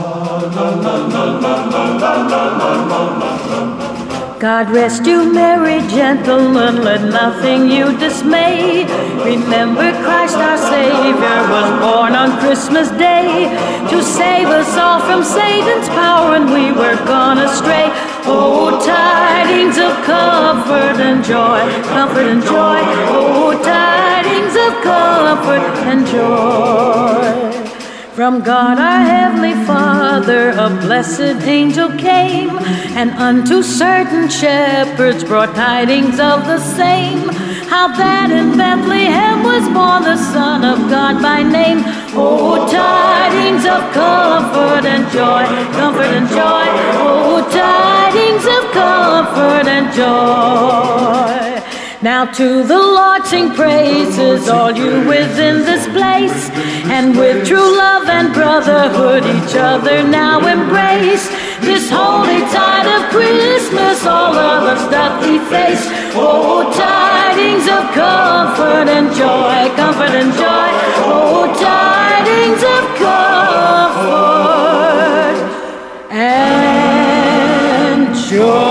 God rest you, merry gentlemen, let nothing you dismay. Remember Christ our Savior was born on Christmas Day to save us all from Satan's power when we were gone astray. Oh, tidings of comfort and joy, comfort and joy. Oh, tidings of comfort and joy. From God our Heavenly Father a blessed angel came, and unto certain shepherds brought tidings of the same, how that in Bethlehem was born the Son of God by name. Oh, tidings of comfort and joy, comfort and joy. Oh, tidings of comfort and joy. Now to the Lord sing praises, all you within this place, and with true love and brotherhood each other now embrace. This holy tide of Christmas all other stuff efface. Oh, tidings of comfort and joy, comfort and joy. Oh, tidings of comfort and joy.